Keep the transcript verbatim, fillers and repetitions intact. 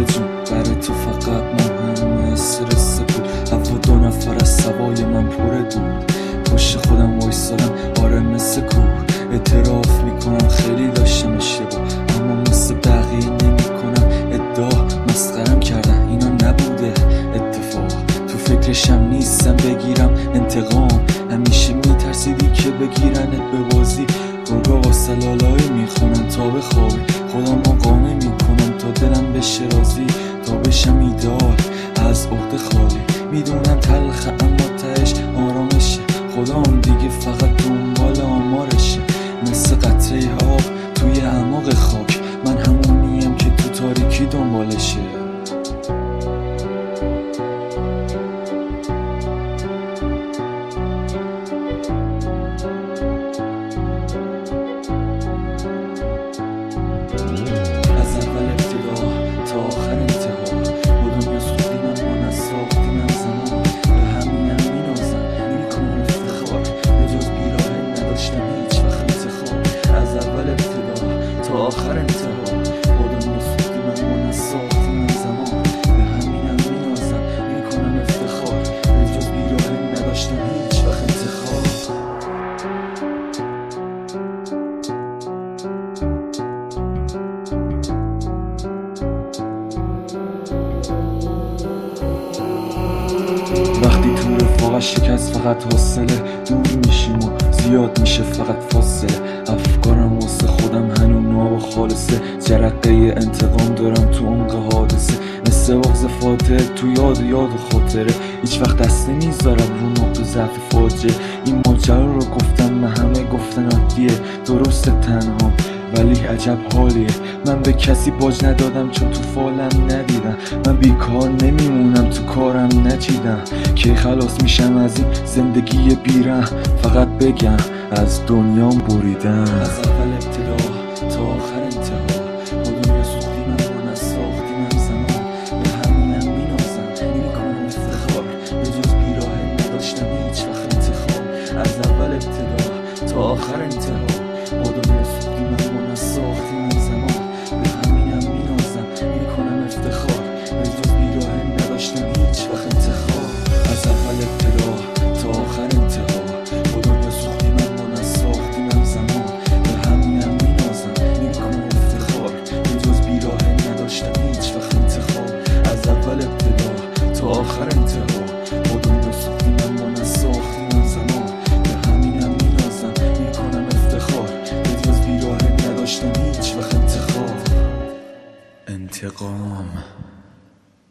جون برای تو فقط مهم استرس بود. هوا دو نفر از سوای من پره بود. پشت خودم وایسادم آره مثل کوه. اعتراف میکنم خیلی داشتم اشتباه، اما مثل بقیه نمیکنم ادعا. مسخرم کردن اینا نبوده اتفاق. تو فکرشم نیستم بگیرم انتقام. همیشه میترسیدی که بگیرنت به بازی. گرگا واسه لالایی میخونن تا به خوابی. خودم قانع میکنم تا دلم بشه راضی، تا بشم ایدال از عهده خالی. میدونم تلخه اما تهش آرامشه. خدام دیگه فقط دنبال آمارشه. مثل قطره آب توی اعماق خاک، من همونیم که تو تاریکی دنبالشه. از اول ابتدا تا آخر انتها با دنیا سوختی من من از ساختی من زمان. به همینم مینازم میکنم افتخار، به جز بیراهه نداشتم هیچ وقت انتخاب. از اول ابتدا تا آخر انتها با دنیا سوختی من من از ساختی من زمان. به همینم مینازم میکنم افتخار، به جز بیراهه نداشتم هیچ وقت انتخاب. وقتی تو رفاقش شکست فقط حوصله، دور میشیم و زیاد میشه فقط فاصله. افکارم واسه خودم هنوز ناب و خالصه. جرقه انتقام دارم تو عمق حادثه، مثل بغض فاتحه تو یاد و یاد و خاطره. هیچ وقت دست نمیذارم رو نقطه ضعف فاجعه. این ماجرا رو گفتم من همه گفتن عادیه، درسته تنها ولی عجب حالیه. من به کسی باج ندادم چون تو فالم ندیدم. من بیکار نمیمونم تو کارم نچیدم. که خلاص میشم از این زندگی بیرحم، فقط بگم از دنیام بریدم. از اول ابتدا تا آخر انتها با دنیا سوختی من من از ساختی من زمان. به همینم مینازم میکنم افتخار، به جز بیراهه نداشتم هیچ وقت انتخاب. از اول ابتدا تا آخر انتها با دنیا سوختی من من از ساختی من زمان. به همینم مینازم میکنم افتخار، به جز بیراهه نداشتم هیچ وقت انتخاب. از اول ابتدا تا آخر انتها با دنیا سوختی من من از ساختی من زمان. به همینم مینازم میکنم افتخار، به جز بیراهه نداشتم هیچ وقت انتخاب. از اول ابتدا تا آخر انتها با دنیا سوختی من من از ساختی من زمان. به همینم مینازم میکنم افتخار، به جز بیراهه نداشتم هیچ وقت انتخاب. انتقام